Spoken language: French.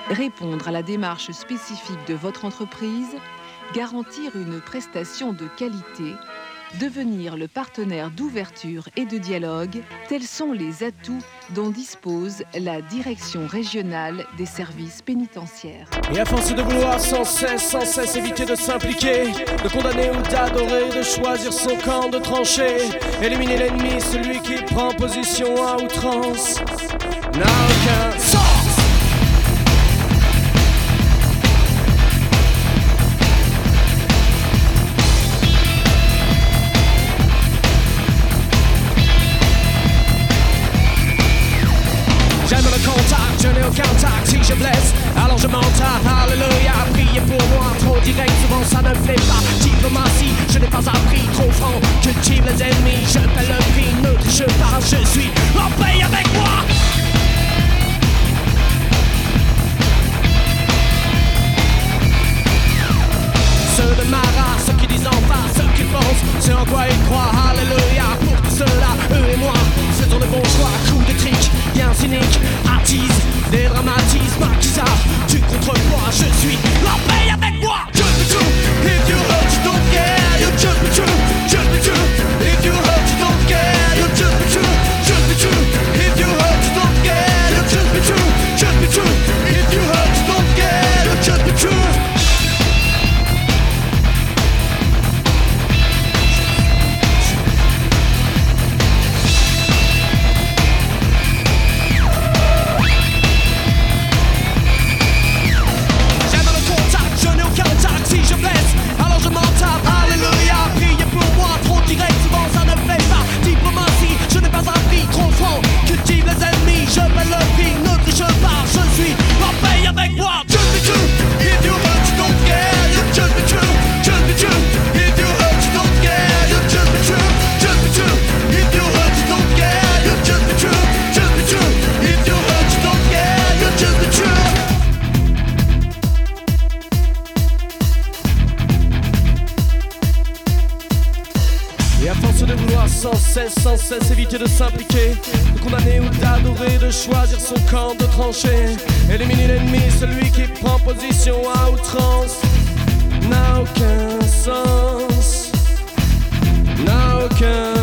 répondre à la démarche spécifique de votre entreprise, garantir une prestation de qualité, devenir le partenaire d'ouverture et de dialogue, tels sont les atouts dont dispose la Direction régionale des services pénitentiaires. Et à force de vouloir sans cesse éviter de s'impliquer, de condamner ou d'adorer, de choisir son camp, de trancher, éliminer l'ennemi, celui qui prend position à outrance, n'a aucun sens. Je n'ai aucun tact, si je blesse, alors je m'entape. Alléluia, priez pour moi, trop direct, souvent ça ne plaît pas. Diplomatie, je n'ai pas appris, trop franc, cultive les ennemis. Je paie le prix, ne triche pas, je suis en paix avec moi. Ceux de ma race, ceux qui disent en face, ceux qui pensent, c'est en quoi ils croient. Alléluia, pour tout cela, eux et moi, faisons de bons choix, coup de trick, bien cynique, attise des dramatismes bizarres, du contre-poids, je suis en paix avec moi. Just be true, if you hurt you don't care, you just be true, just be true, if you hurt you don't care, you just be true, just be true, if you hurt you don't care, you just be true, just be true, if you hurt you don't care, you just be true. Si je blesse, alors je m'en tape. Alléluia, priez pour moi, trop direct, souvent ça ne plaît pas. Diplomatie, je n'ai pas appris, trop franc, cultive les ennemis, je paie le prix, ne triche pas, je suis en paix avec moi. Just be true, if you hurt you don't care, you just be true, just be true, if you hurt you don't care, you just be true, just be true, if you hurt you don't care, you just be true, just be true, if you hurt you don't care, you just be true. Et à force de vouloir sans cesse éviter de s'impliquer, de condamner ou d'adorer, de choisir son camp, de trancher, éliminer l'ennemi, celui qui prend position à outrance, n'a aucun sens, n'a aucun